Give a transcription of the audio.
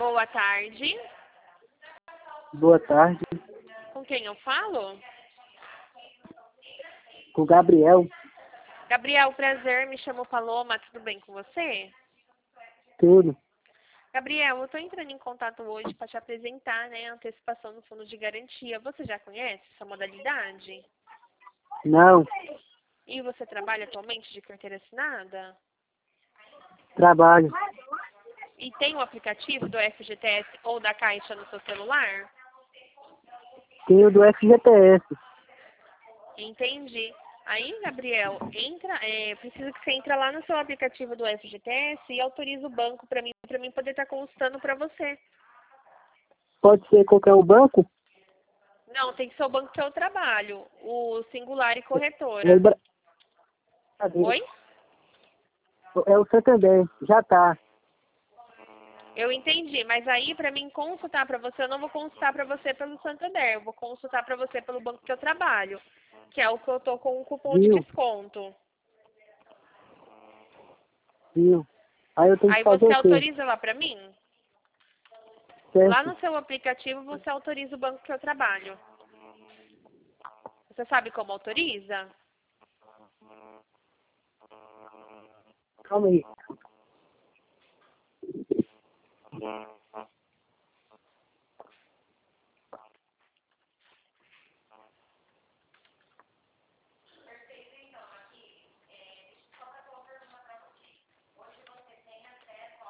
Boa tarde. Boa tarde, Com quem eu falo? com o Gabriel. Gabriel, prazer. Me chamo Paloma. Tudo bem com você? Tudo. Gabriel, eu estou entrando em contato hoje para te apresentar, né, a antecipação no fundo de garantia. Você já conhece essa modalidade? Não, E você trabalha atualmente de carteira assinada? trabalho. E tem o aplicativo do FGTS ou da Caixa no seu celular? Tenho do FGTS. Entendi. Aí, Gabriel, preciso que você entre lá no seu aplicativo do FGTS e autorize o banco para mim poder estar consultando para você. Pode ser qualquer um banco? Não, tem que ser o banco que eu trabalho, o Singular e É Corretora. o, Oi? é o Santander, já tá. Eu entendi, mas aí para mim consultar para você, eu não vou consultar para você pelo Santander, eu vou consultar para você pelo banco que eu trabalho, que é o que eu tô com um cupom de Viu? desconto. Viu? Aí eu tenho que Aí fazer você o quê? autoriza lá para mim? Lá Certo? no seu aplicativo você autoriza o banco que eu trabalho. Você sabe como autoriza? Calma aí.